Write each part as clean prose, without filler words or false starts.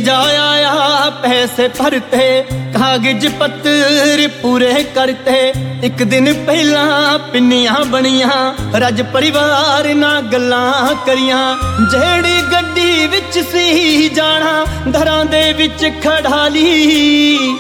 जीजा आया पैसे भरते, कागज पत्र पूरे करते। एक दिन पहला पिन्नियां बनियां, रज परिवार ना गल्लां करियां। जेड़ी गड्डी विच सी जाना, घरां दे विच खड़ा ली।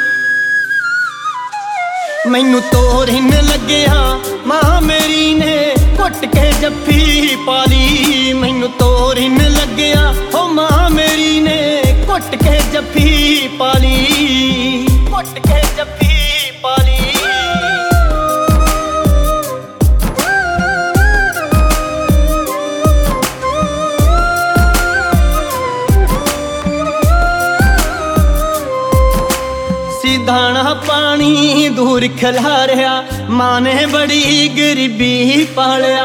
मैनू तोरिन लग्या मां मेरी ने घुट के जफ्फी पाली। मैनू तोरिन लग्या हो मां मेरी ने घुट के जफ्फी पाली, घुट के जफ्फी पाली। दाना पानी दूर खिलारिया, मां ने बड़ी गरीबी पालिया।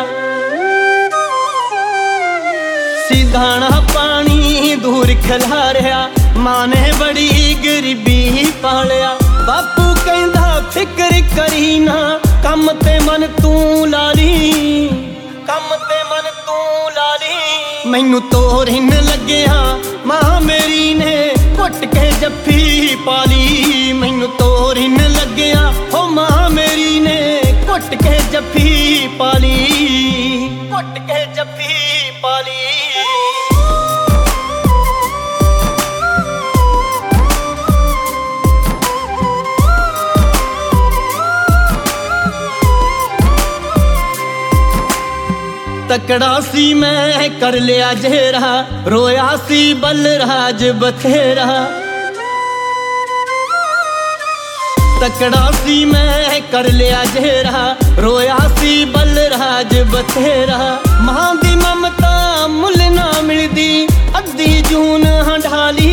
दाना पानी दूर खिलारिया, मां ने बड़ी गरीबी पालिया। बापू कहंदा फिक्र करी ना, कम ते मन तू ला ली, कम ते मन तू ला ली। मैनू तोरिन लग्या मां मेरी ने घुट के जफ्फी पाली। मैनू तोरिन लग्या हो मां मेरी ने घुट के जफ्फी पाली, घुट के जफ्फी पाली। तकड़ा सी मैं कर लिया जेरा, रोया सी बलराज बथेरा। तकड़ा सी मैं कर लिया जेरा, रोया सी बलराज बथेरा। मां दी ममता मुल ना मिलदी, अद्धी जून हंडाली।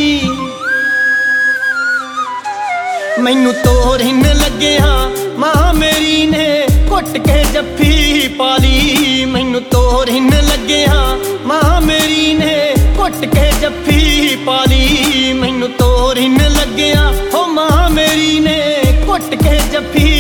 मैनू तोरिन लग्या मां मेरी ने घुट के जफ्फी पाली। मैनू तोरिन लग्या मां मेरी ने घुट के जफ्फी पाली। मैनू तोरिन लग्या हो मां मेरी ने घुट के जफ्फी